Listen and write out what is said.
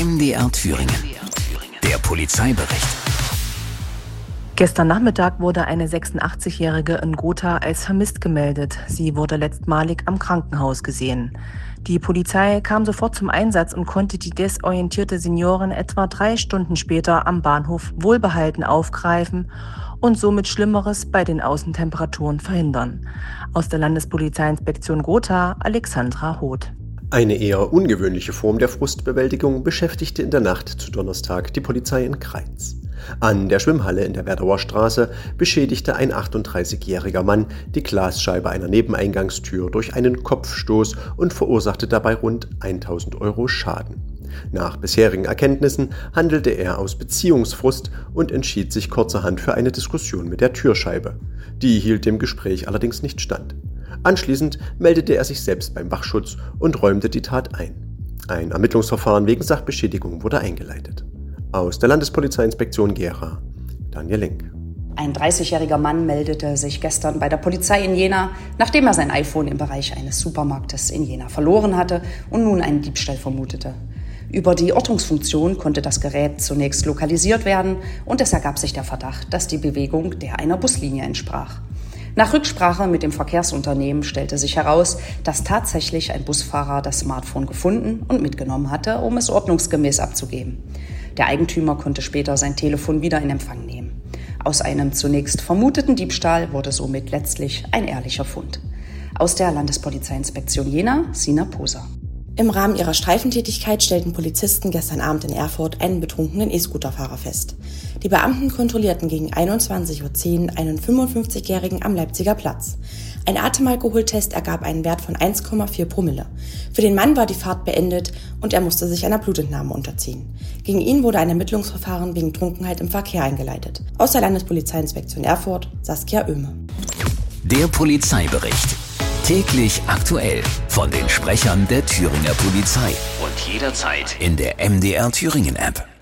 MDR Thüringen. Der Polizeibericht. Gestern Nachmittag wurde eine 86-Jährige in Gotha als vermisst gemeldet. Sie wurde letztmalig am Krankenhaus gesehen. Die Polizei kam sofort zum Einsatz und konnte die desorientierte Seniorin etwa 3 Stunden später am Bahnhof wohlbehalten aufgreifen und somit Schlimmeres bei den Außentemperaturen verhindern. Aus der Landespolizeiinspektion Gotha, Alexandra Hoth. Eine eher ungewöhnliche Form der Frustbewältigung beschäftigte in der Nacht zu Donnerstag die Polizei in Kreiz. An der Schwimmhalle in der Werdauer Straße beschädigte ein 38-jähriger Mann die Glasscheibe einer Nebeneingangstür durch einen Kopfstoß und verursachte dabei rund 1.000 € Schaden. Nach bisherigen Erkenntnissen handelte er aus Beziehungsfrust und entschied sich kurzerhand für eine Diskussion mit der Türscheibe. Die hielt dem Gespräch allerdings nicht stand. Anschließend meldete er sich selbst beim Wachschutz und räumte die Tat ein. Ein Ermittlungsverfahren wegen Sachbeschädigung wurde eingeleitet. Aus der Landespolizeiinspektion Gera, Daniel Link. Ein 30-jähriger Mann meldete sich gestern bei der Polizei in Jena, nachdem er sein iPhone im Bereich eines Supermarktes in Jena verloren hatte und nun einen Diebstahl vermutete. Über die Ortungsfunktion konnte das Gerät zunächst lokalisiert werden und es ergab sich der Verdacht, dass die Bewegung der einer Buslinie entsprach. Nach Rücksprache mit dem Verkehrsunternehmen stellte sich heraus, dass tatsächlich ein Busfahrer das Smartphone gefunden und mitgenommen hatte, um es ordnungsgemäß abzugeben. Der Eigentümer konnte später sein Telefon wieder in Empfang nehmen. Aus einem zunächst vermuteten Diebstahl wurde somit letztlich ein ehrlicher Fund. Aus der Landespolizeiinspektion Jena, Sina Poser. Im Rahmen ihrer Streifentätigkeit stellten Polizisten gestern Abend in Erfurt einen betrunkenen E-Scooterfahrer fest. Die Beamten kontrollierten gegen 21:10 Uhr einen 55-Jährigen am Leipziger Platz. Ein Atemalkoholtest ergab einen Wert von 1,4 Promille. Für den Mann war die Fahrt beendet und er musste sich einer Blutentnahme unterziehen. Gegen ihn wurde ein Ermittlungsverfahren wegen Trunkenheit im Verkehr eingeleitet. Aus der Landespolizeiinspektion Erfurt, Saskia Oehme. Der Polizeibericht. Täglich aktuell von den Sprechern der Thüringer Polizei und jederzeit in der MDR Thüringen App.